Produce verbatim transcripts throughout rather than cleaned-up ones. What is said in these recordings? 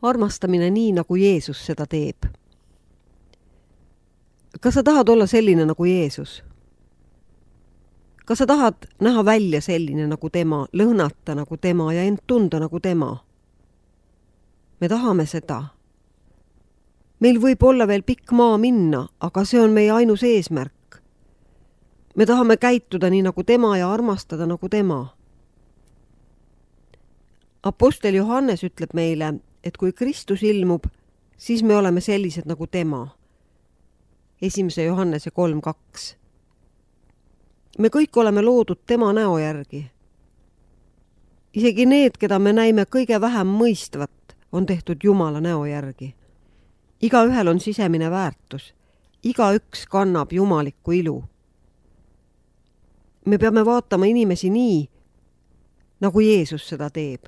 armastamine nii, nagu Jeesus seda teeb. Kas sa tahad olla selline nagu Jeesus? Kas sa tahad näha välja selline nagu tema, lõhnata nagu tema ja end tunda nagu tema? Me tahame seda. Meil võib olla veel pikk maa minna, aga see on meie ainus eesmärk. Me tahame käituda nii nagu tema ja armastada nagu tema. Apostel Johannes ütleb meile, et kui Kristus ilmub, siis me oleme sellised nagu tema. Esimese Johannese kolm kaks. Me kõik oleme loodud tema näo järgi. Isegi need, keda me näime kõige vähem mõistvat, on tehtud Jumala näo järgi. Igaühel on sisemine väärtus. Igaüks kannab jumalikku ilu. Me peame vaatama inimesi nii, nagu Jeesus seda teeb.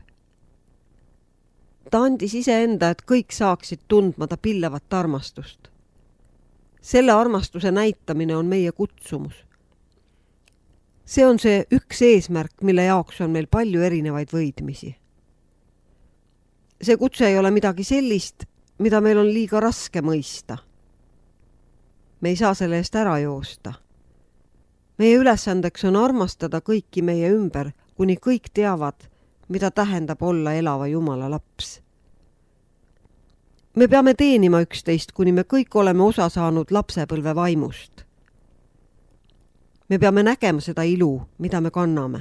Ta andis iseenda, et kõik saaksid tundma ta pillavat armastust. Selle armastuse näitamine on meie kutsumus. See on see üks eesmärk, mille jaoks on meil palju erinevaid võidmisi. See kutse ei ole midagi sellist, mida meil on liiga raske mõista. Me ei saa selle eest ära joosta. Meie ülesandeks on armastada kõiki meie ümber, kuni kõik teavad, mida tähendab olla elava Jumala laps. Me peame teenima üksteist, kuni me kõik oleme osa saanud lapsepõlve vaimust. Me peame nägema seda ilu, mida me kanname.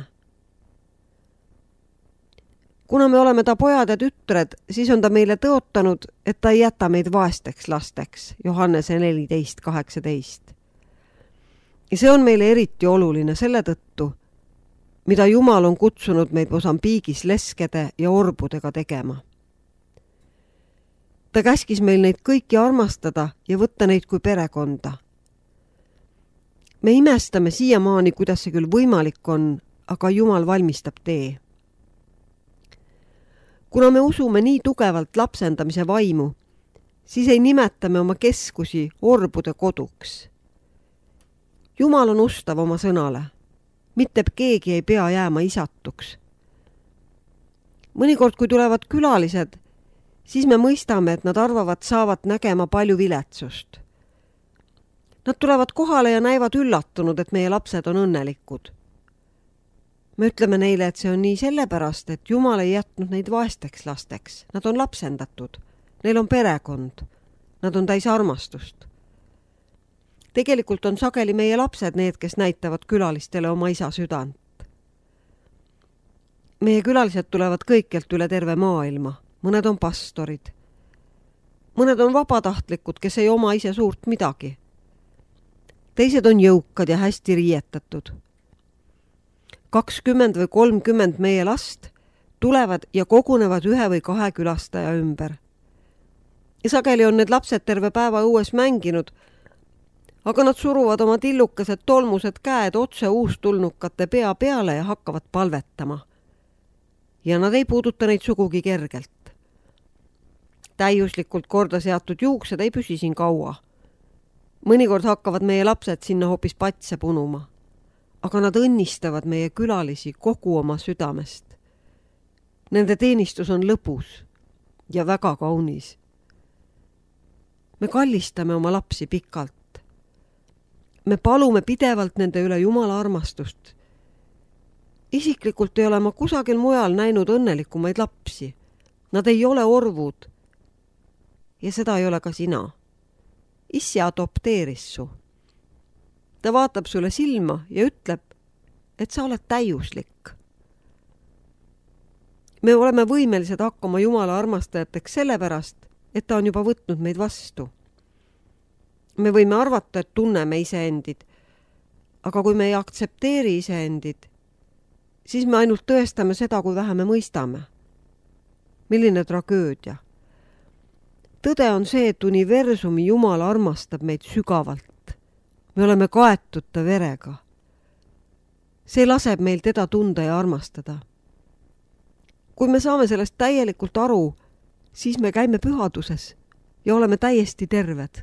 Kuna me oleme ta pojad ja tütred, siis on ta meile tõotanud, et ta ei jäta meid vaesteks lasteks, Johannese neliteist kaheksateist. Ja see on meile eriti oluline selle tõttu, mida Jumal on kutsunud meid Mosambiigis leskede ja orbudega tegema. Ta käskis meil neid kõiki armastada ja võtta neid kui perekonda. Me imestame siiamaani, kuidas see küll võimalik on, aga Jumal valmistab tee. Kuna me usume nii tugevalt lapsendamise vaimu, siis ei nimetame oma keskusi orbude koduks. Jumal on ustav oma sõnale. Mitte keegi ei pea jääma isatuks. Mõnikord, kui tulevad külalised, siis me mõistame, et nad arvavad saavat nägema palju viletsust. Nad tulevad kohale ja näivad üllatunud, et meie lapsed on õnnelikud. Me ütleme neile, et see on nii sellepärast, et Jumal ei jätnud neid vaesteks lasteks. Nad on lapsendatud. Neil on perekond. Nad on täis armastust. Tegelikult on sageli meie lapsed need, kes näitavad külalistele oma isa südant. Meie külalised tulevad kõikjalt üle terve maailma. Mõned on pastorid. Mõned on vabatahtlikud, kes ei oma ise suurt midagi. Teised on jõukad ja hästi riietatud. kakskümmend või kolmkümmend meie last tulevad ja kogunevad ühe või kahe külastaja ümber. Ja sageli on need lapsed terve päeva õues mänginud, aga nad suruvad oma tillukesed tolmused käed otse uustulnukate pea peale ja hakkavad palvetama. Ja nad ei puuduta neid sugugi kergelt. Täiuslikult korda seatud juuksed ei püsi siin kaua. Mõnikord hakkavad meie lapsed sinna hoopis patse punuma. Aga nad õnnistavad meie külalisi kogu oma südamest. Nende teenistus on lõbus ja väga kaunis. Me kallistame oma lapsi pikalt. Me palume pidevalt nende üle Jumala armastust. Isiklikult ei ole ma kusagil mujal näinud õnnelikumaid lapsi. Nad ei ole orvud. Ja seda ei ole ka sina. Issi adopteeris su. Ta vaatab sulle silma ja ütleb, et sa oled täiuslik. Me oleme võimelised hakkama Jumala armastajateks sellepärast, et ta on juba võtnud meid vastu. Me võime arvata, et tunneme iseendid, aga kui me ei aktsepteeri iseendid, siis me ainult tõestame seda, kui vähe me mõistame. Milline tragöödia. Tõde on see, et universumi Jumal armastab meid sügavalt. Me oleme kaetud ta verega. See laseb meil teda tunda ja armastada. Kui me saame sellest täielikult aru, siis me käime pühaduses ja oleme täiesti terved.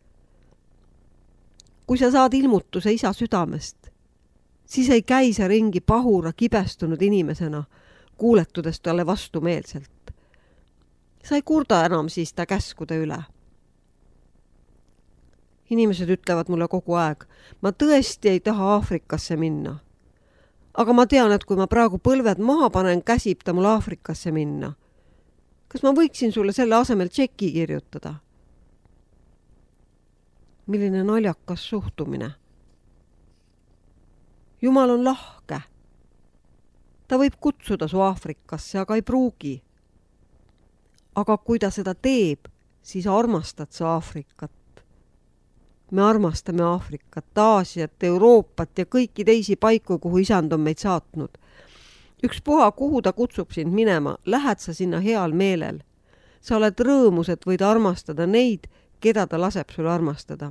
Kui sa saad ilmutuse isa südamest, siis ei käi sa ringi pahura kibestunud inimesena, kuuletudes talle vastumeelselt. sa ei kurda enam siis ta käskude üle. Inimesed ütlevad mulle kogu aeg, ma tõesti ei taha Aafrikasse minna. Aga ma tean, et kui ma praegu põlved maha panen, käsib ta mul Aafrikasse minna. Kas ma võiksin sulle selle asemel tšeki kirjutada? Milline naljakas suhtumine. Jumal on lahke. Ta võib kutsuda su Aafrikasse, aga ei pruugi. Aga kui ta seda teeb, siis armastad sa Aafrikat. Me armastame Aafrikat, Aasiat, Euroopat ja kõiki teisi paiku, kuhu isand on meid saatnud. Üks puha, kuhu ta kutsub sind minema, lähed sa sinna heal meelel. Sa oled rõõmus, et võid armastada neid, keda ta laseb sul armastada.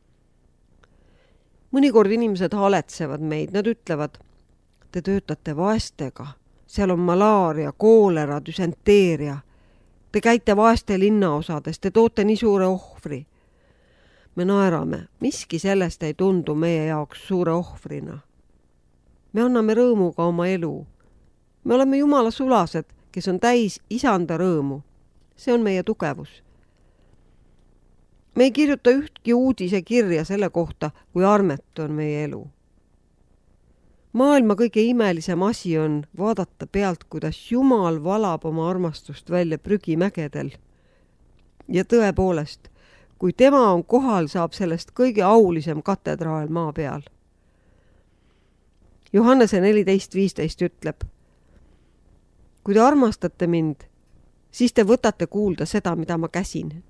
Mõnikord inimesed haletsevad meid, nad ütlevad, te töötate vaestega, seal on malaaria, koolera, düsenteeria. Te käite vaeste linnaosades, te toote nii suure ohvri. Me naerame, miski sellest ei tundu meie jaoks suure ohvrina. Me anname rõõmuga oma elu. Me oleme Jumala sulased, kes on täis isanda rõõmu. See on meie tugevus. Me ei kirjuta ühtki uudise kirja selle kohta, kui armetu on meie elu. Maailma kõige imelisem asi on vaadata pealt, kuidas Jumal valab oma armastust välja prügimägedel. Ja tõepoolest, kui tema on kohal, saab sellest kõige aulisem katedraal maa peal. Johannese neliteist viisteist ütleb, kui te armastate mind, siis te võtate kuulda seda, mida ma käsin.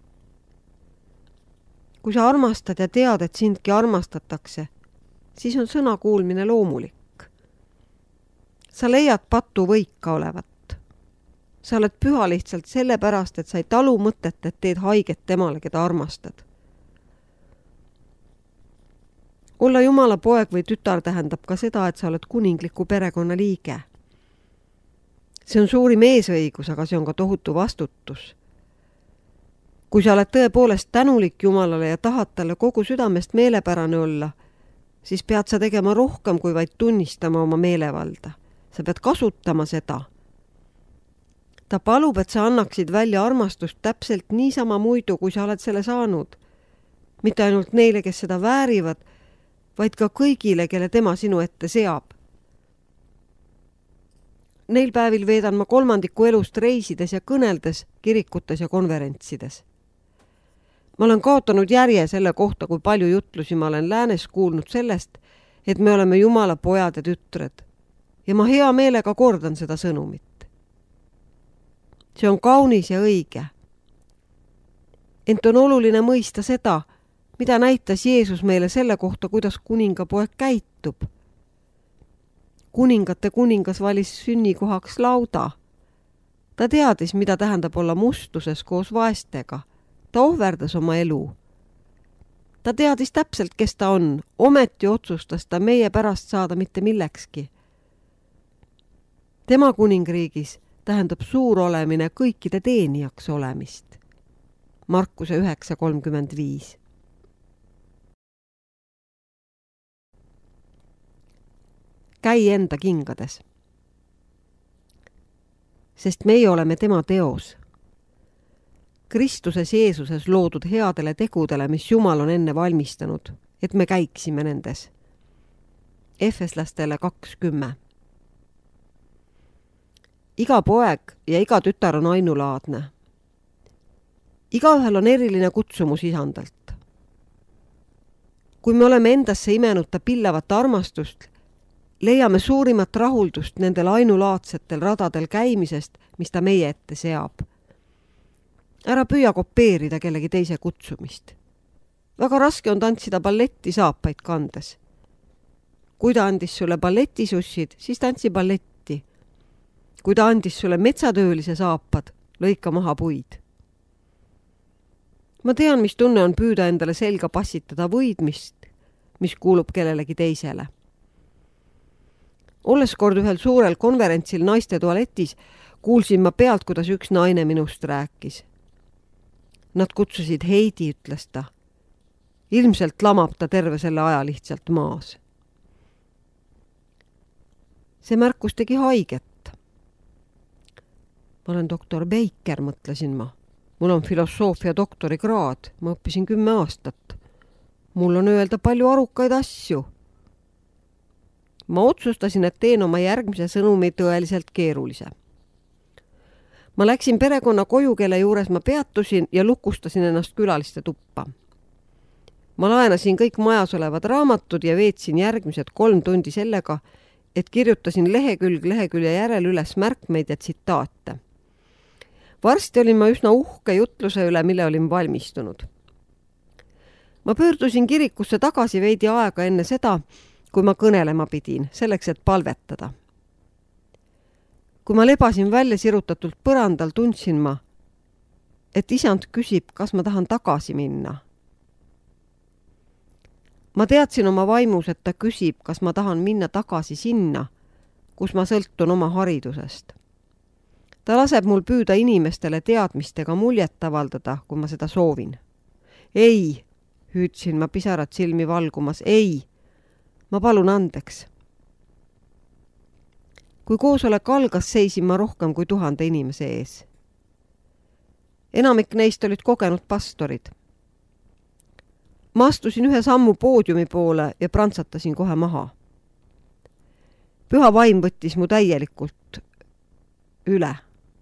Kui sa armastad ja tead, et sindki armastatakse, siis on sõna kuulmine loomulik. Sa leiad patu võika olevat. Sa oled püha lihtsalt sellepärast, et sa ei talu mõtet, et teed haiget temale, keda armastad. Olla Jumala poeg või tütar tähendab ka seda, et sa oled kuningliku perekonna liige. See on suurim eesõigus, aga see on ka tohutu vastutus. Kui sa oled tõepoolest tänulik Jumalale ja tahad talle kogu südamest meelepärane olla, siis pead sa tegema rohkem kui vaid tunnistama oma meelevalda. Sa pead kasutama seda. Ta palub, et sa annaksid välja armastust täpselt niisama muidu, kui sa oled selle saanud. Mitte ainult neile, kes seda väärivad, vaid ka kõigile, kelle tema sinu ette seab. Neil päevil veedan ma kolmandiku elust reisides ja kõneldes, kirikutes ja konverentsides. Ma olen kaotanud järje selle kohta, kui palju jutlusi ma olen läänes kuulnud sellest, et me oleme Jumala pojad ja tütred. Ja ma hea meelega kordan seda sõnumit. See on kaunis ja õige. Ent on oluline mõista seda, mida näitas Jeesus meile selle kohta, kuidas kuningapoeg käitub. Kuningate kuningas valis sünnikohaks lauda. Ta teadis, mida tähendab olla mustuses koos vaestega. Ta ohverdas oma elu. Ta teadis täpselt, kes ta on. Ometi otsustas ta meie pärast saada mitte millekski. Tema kuningriigis tähendab suur olemine kõikide teenijaks olemist. Markuse üheksa kolmkümmend viis. Käi enda kingades. Sest meie oleme tema teos. Kristuses Jeesuses loodud headele tegudele, mis Jumal on enne valmistanud, et me käiksime nendes. Efeslastele kaks kümme. Iga poeg ja iga tütar on ainulaadne. Igaühel on eriline kutsumus isandalt. Kui me oleme endasse imenud ta pillavat armastust, leiame suurimat rahuldust nendel ainulaadsetel radadel käimisest, mis ta meie ette seab. Ära püüa kopeerida kellegi teise kutsumist. Väga raske on tantsida balletti saapaid kandes. Kui ta andis sulle balletisussid, siis tantsi balletti. Kui ta andis sulle metsatöölise saapad, lõika maha puid. Ma tean, mis tunne on püüda endale selga passitada võidmist, mis kuulub kellelegi teisele. Olles kord ühel suurel konverentsil naiste tualetis, kuulsin ma pealt, kuidas üks naine minust rääkis. Nad kutsusid Heidi, ütles ta. Ilmselt lamab ta terve selle aja lihtsalt maas. See märkus tegi haiget. Ma olen doktor Beiker, mõtlesin ma. Mul on filosoofia doktorikraad, ma õppisin kümme aastat. Mul on öelda palju arukaid asju. Ma otsustasin, et teen oma järgmise sõnumi tõeliselt keerulise. Ma läksin perekonna koju, kelle juures ma peatusin ja lukustasin ennast külaliste tuppa. Ma laenasin kõik majas olevad raamatud ja veetsin järgmised kolm tundi sellega, et kirjutasin lehekülg lehekülje järel üles märkmeid ja tsitaate. Varsti olin ma üsna uhke jutluse üle, mille olin valmistunud. Ma pöördusin kirikusse tagasi veidi aega enne seda, kui ma kõnelema pidin, selleks, et palvetada. Kui ma lebasin välja sirutatult põrandal, tundsin ma, et isand küsib, kas ma tahan tagasi minna. Ma teadsin oma vaimus, et ta küsib, kas ma tahan minna tagasi sinna, kus ma sõltun oma haridusest. Ta laseb mul püüda inimestele teadmistega muljet avaldada, kui ma seda soovin. Ei, hüüdsin ma pisarad silmi valgumas, ei, ma palun andeks. Kui koosolek algas, seisin ma rohkem kui tuhande inimese ees. Enamik neist olid kogenud pastorid. Ma astusin ühe sammu poodiumi poole ja prantsatasin kohe maha. Püha vaim võttis mu täielikult üle.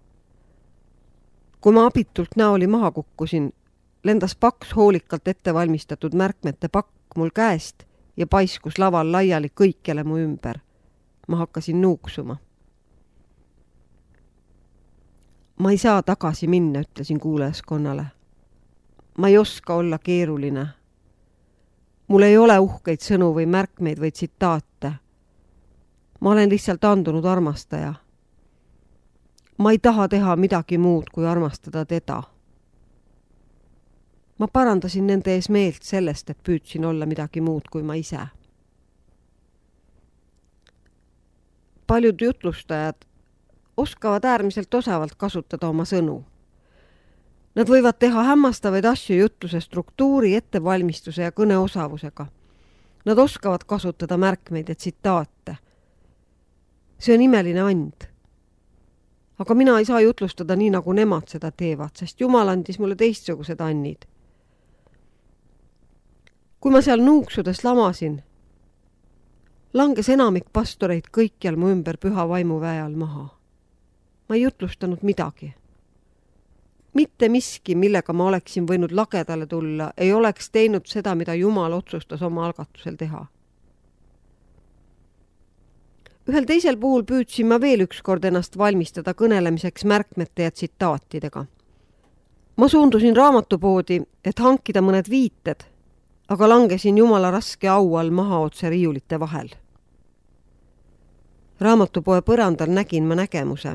Kui ma abitult näoli maha kukkusin, lendas paks hoolikalt ettevalmistatud märkmete pakk mul käest ja paiskus laval laiali kõikjale mu ümber. Ma hakkasin nuuksuma. Ma ei saa tagasi minna, ütlesin kuulajaskonnale. Ma ei oska olla keeruline. Mul ei ole uhkeid sõnu või märkmeid või tsitaate. Ma olen lihtsalt andunud armastaja. Ma ei taha teha midagi muud, kui armastada teda. Ma parandasin nende ees meelt sellest, et püüdsin olla midagi muud kui ma ise. Paljud jutlustajad oskavad äärmiselt osavalt kasutada oma sõnu. Nad võivad teha hämmastavaid asju jutluse struktuuri, ettevalmistuse ja kõneosavusega. Nad oskavad kasutada märkmeid ja tsitaate. See on imeline and. Aga mina ei saa jutlustada nii, nagu nemad seda teevad, sest Jumal andis mulle teistsugused annid. Kui ma seal nuuksudes lamasin, langes enamik pastoreid kõikjal mu ümber püha vaimu väe all maha. Ma ei jutlustanud midagi. Mitte miski, millega ma oleksin võinud lagedale tulla, ei oleks teinud seda, mida Jumal otsustas oma algatusel teha. Ühel teisel puhul püüdsin ma veel ükskord ennast valmistada kõnelemiseks märkmete ja tsitaatidega. Ma suundusin raamatupoodi, et hankida mõned viited, aga langesin Jumala raske au all maha otse riiulite vahel. Raamatupoe põrandal nägin ma nägemuse.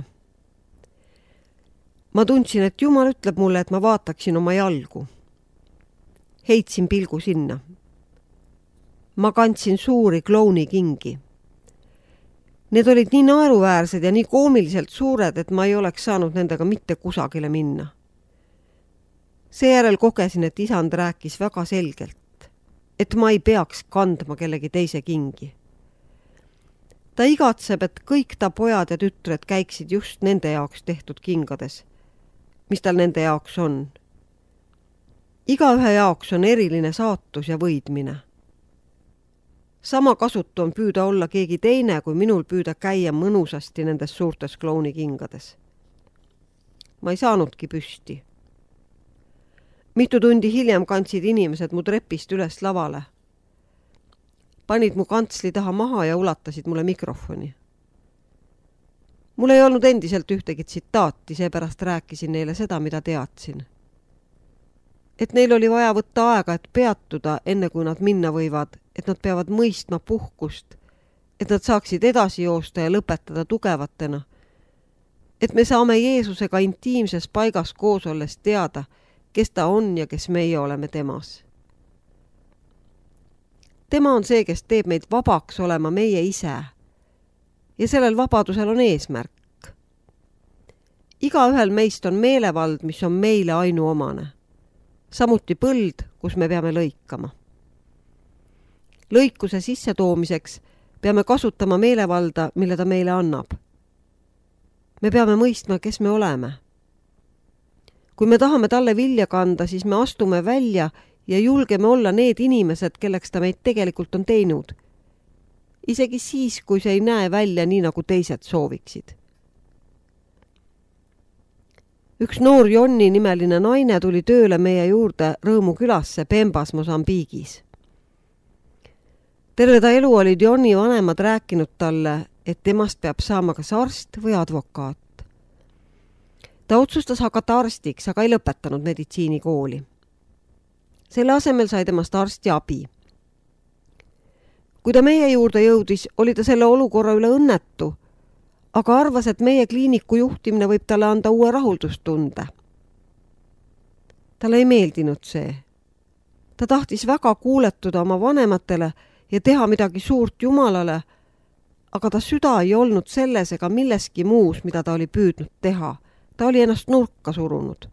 Ma tundsin, et Jumal ütleb mulle, et ma vaataksin oma jalgu. Heitsin pilgu sinna. Ma kandsin suuri klouni kingi. Need olid nii naeruväärsed ja nii koomiliselt suured, et ma ei oleks saanud nendega mitte kusagile minna. Seejärel kogesin, et isand rääkis väga selgelt, et ma ei peaks kandma kellegi teise kingi. Ta igatseb, et kõik ta pojad ja tütred käiksid just nende jaoks tehtud kingades, mis tal nende jaoks on. Igaühe jaoks on eriline saatus ja võidmine. Sama kasutu on püüda olla keegi teine, kui minul püüda käia mõnusasti nendes suurtes klouni kingades. Ma ei saanudki püsti. Mitu tundi hiljem kandsid inimesed mu trepist üles lavale. Panid mu kantsli taha maha ja ulatasid mulle mikrofoni. Mul ei olnud endiselt ühtegi tsitaati, seepärast rääkisin neile seda, mida teadsin. Et neil oli vaja võtta aega, et peatuda, enne kui nad minna võivad, et nad peavad mõistma puhkust, et nad saaksid edasi joosta ja lõpetada tugevatena, et me saame Jeesusega intiimses paigas koos olles teada, kes ta on ja kes meie oleme temas. Tema on see, kes teeb meid vabaks olema meie ise ja sellel vabadusel on eesmärk. Igaühel meist on meelevald, mis on meile ainuomane. Samuti põld, kus me peame lõikama. Lõikuse sissetoomiseks peame kasutama meelevalda, mille ta meile annab. Me peame mõistma, kes me oleme. Kui me tahame talle vilja kanda, siis me astume välja ja julgeme olla need inimesed, kelleks ta meid tegelikult on teinud. Isegi siis, kui see ei näe välja nii, nagu teised sooviksid. Üks noor Jonni nimeline naine tuli tööle meie juurde Rõõmu külasse Pembas Mosambiigis. Terve ta elu olid Jonni vanemad rääkinud talle, et temast peab saama kas arst või advokaat. Ta otsustas hakata arstiks, aga ei lõpetanud meditsiinikooli. Selle asemel sai temast arsti abi. Kui ta meie juurde jõudis, oli ta selle olukorra üle õnnetu, aga arvas, et meie kliiniku juhtimine võib talle anda uue rahuldustunde. Talle ei meeldinud see. Ta tahtis väga kuuletuda oma vanematele ja teha midagi suurt Jumalale, aga ta süda ei olnud selles ega milleski muus, mida ta oli püüdnud teha. Ta oli ennast nurka surunud.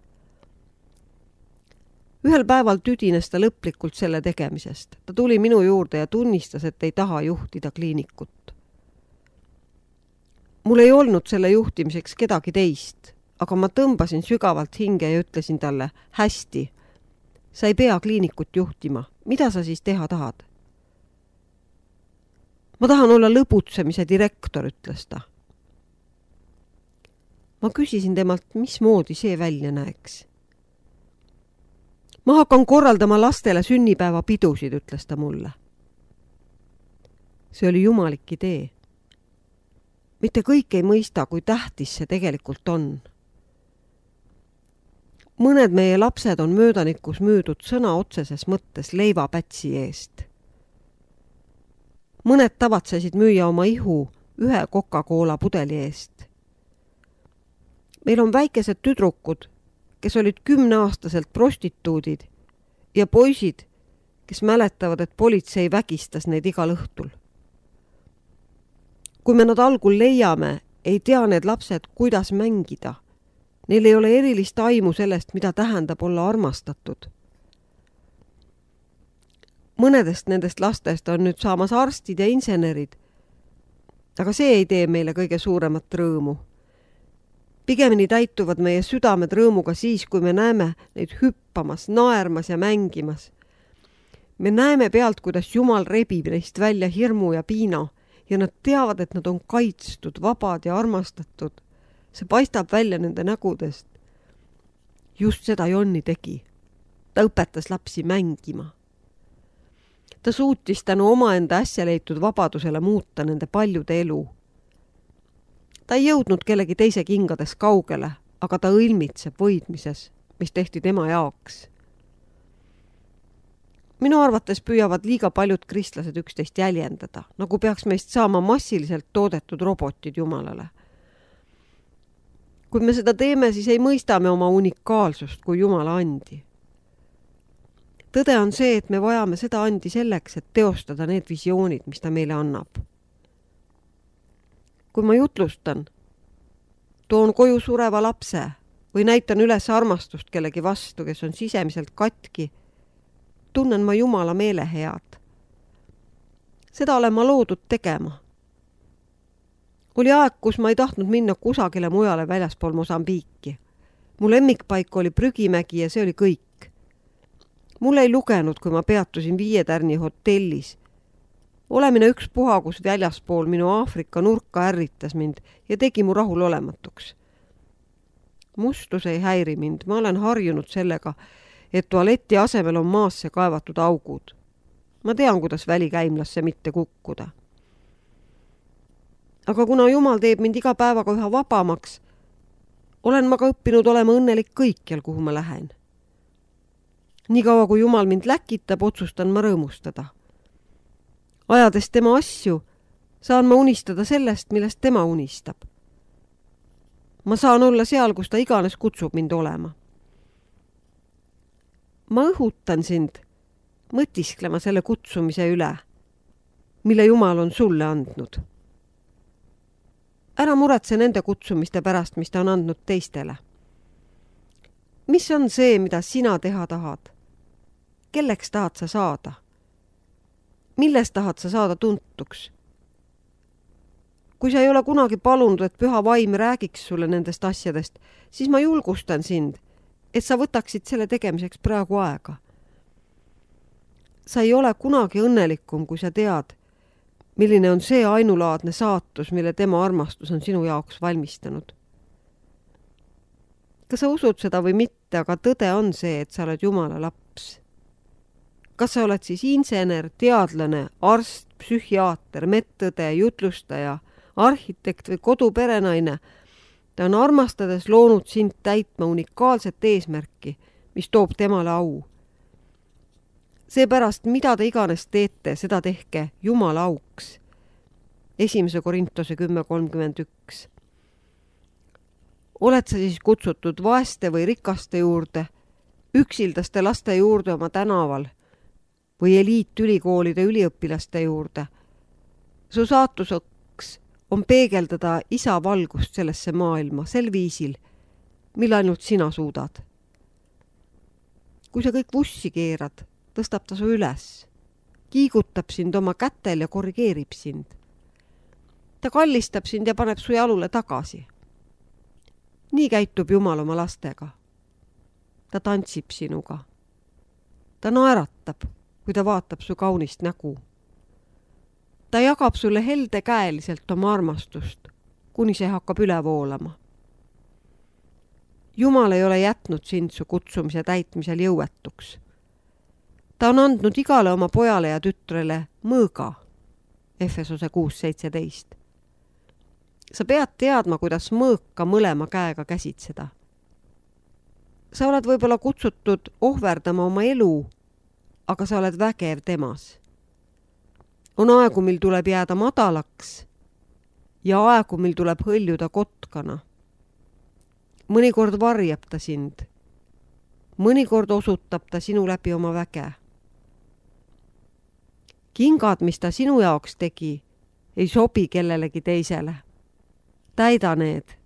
Ühel päeval tüdines ta lõplikult selle tegemisest. Ta tuli minu juurde ja tunnistas, et ei taha juhtida kliinikut. Mul ei olnud selle juhtimiseks kedagi teist, aga ma tõmbasin sügavalt hinge ja ütlesin talle, hästi, sa ei pea kliinikut juhtima. Mida sa siis teha tahad? Ma tahan olla lõbutsemise direktor, ütles ta. Ma küsisin temalt, mismoodi see välja näeks. Ma hakkan korraldama lastele sünnipäeva pidusid, ütles ta mulle. See oli jumalik idee. Mitte kõik ei mõista, kui tähtis see tegelikult on. Mõned meie lapsed on möödanikus müüdud sõna otseses mõttes leivapätsi eest. Mõned tavatsesid müüa oma ihu ühe Coca-Cola pudeli eest. Meil on väikesed tüdrukud, kes olid kümneaastaselt prostituudid ja poisid, kes mäletavad, et politsei vägistas neid igal õhtul. Kui me nad algul leiame, ei tea need lapsed, kuidas mängida. Neil ei ole erilist aimu sellest, mida tähendab olla armastatud. Mõnedest nendest lastest on nüüd saamas arstid ja insenerid, aga see ei tee meile kõige suuremat rõõmu. Pigemini täituvad meie südamed rõõmuga siis, kui me näeme neid hüppamas, naermas ja mängimas. Me näeme pealt, kuidas Jumal rebib neist välja hirmu ja piina ja nad teavad, et nad on kaitstud, vabad ja armastatud. See paistab välja nende nägudest. Just seda Jonni tegi. Ta õpetas lapsi mängima. Ta suutis tänu omaenda äsja leitud vabadusele muuta nende paljude elu. Ta ei jõudnud kellegi teise kingades kaugele, aga ta õilmitseb võidmises, mis tehti tema jaoks. Minu arvates püüavad liiga paljud kristlased üksteist jäljendada, nagu peaks meist saama massiliselt toodetud robotid Jumalale. Kui me seda teeme, siis ei mõista me oma unikaalsust kui Jumala andi. Tõde on see, et me vajame seda andi selleks, et teostada need visioonid, mis ta meile annab. Kui ma jutlustan, toon koju sureva lapse või näitan üles armastust kellegi vastu, kes on sisemiselt katki, tunnen ma Jumala meelehead. Seda olen ma loodud tegema. Oli aeg, kus ma ei tahtnud minna kusagile mujale väljaspool Mosambiiki. Mu lemmikpaik oli Prügimägi ja see oli kõik. Mul ei lugenud, kui ma peatusin viietärni hotellis. Olemine üks puha, kus väljaspool minu Aafrika nurka ärritas mind ja tegi mu rahul olematuks. Mustus ei häiri mind, ma olen harjunud sellega, et tualeti asemel on maasse kaevatud augud. Ma tean, kuidas välikäimlasse mitte kukkuda. Aga kuna Jumal teeb mind iga päevaga üha vabamaks, olen ma ka õppinud olema õnnelik kõikjal, kuhu ma lähen. Nii kaua, kui Jumal mind läkitab, otsustan ma rõõmustada. Ajades tema asju, saan ma unistada sellest, millest tema unistab. Ma saan olla seal, kus ta iganes kutsub mind olema. Ma õhutan sind mõtisklema selle kutsumise üle, mille Jumal on sulle andnud. Ära muretse nende kutsumiste pärast, mis ta on andnud teistele. Mis on see, mida sina teha tahad? Kelleks tahad sa saada? Milles tahad sa saada tuntuks? kui sa ei ole kunagi palunud, et püha vaim räägiks sulle nendest asjadest, siis ma julgustan sind, et sa võtaksid selle tegemiseks praegu aega. Sa ei ole kunagi õnnelikum, kui sa tead, milline on see ainulaadne saatus, mille tema armastus on sinu jaoks valmistanud. Kas sa usud seda või mitte, aga tõde on see, et sa oled Jumala laps. Kas sa oled siis insener, teadlane, arst, psühhiaater, medõde, jutlustaja, arhitekt või koduperenaine, ta on armastades loonud sind täitma unikaalset eesmärki, mis toob temale au. Seepärast, mida te iganes teete, seda tehke Jumala auks. Esimese Korintuse kümme kolmkümmend üks. Oled sa siis kutsutud vaeste või rikaste juurde, üksildaste laste juurde oma tänaval või eliitülikoolide üliõpilaste juurde? Su saatuseks on peegeldada isa valgust sellesse maailma sel viisil, mille ainult sina suudad. Kui sa kõik vussi keerad, tõstab ta su üles, kiigutab sind oma kätel ja korrigeerib sind. Ta kallistab sind ja paneb su jalule tagasi. Nii käitub Jumal oma lastega. Ta tantsib sinuga. Ta naeratab, kui ta vaatab su kaunist nägu. Ta jagab sulle heldekäeliselt oma armastust, kuni see hakkab üle voolama. Jumal ei ole jätnud sind su kutsumise täitmisel jõuetuks. Ta on andnud igale oma pojale ja tütrele mõõga, Efesose kuus seitseteist. Sa pead teadma, kuidas mõõka mõlema käega käsitseda. Sa oled võib-olla kutsutud ohverdama oma elu, aga sa oled vägev temas. On aegu, mil tuleb jääda madalaks ja aegu, mil tuleb hõljuda kotkana. Mõnikord varjab ta sind. Mõnikord osutab ta sinu läbi oma väge. Kingad, mis ta sinu jaoks tegi, ei sobi kellelegi teisele. Täida need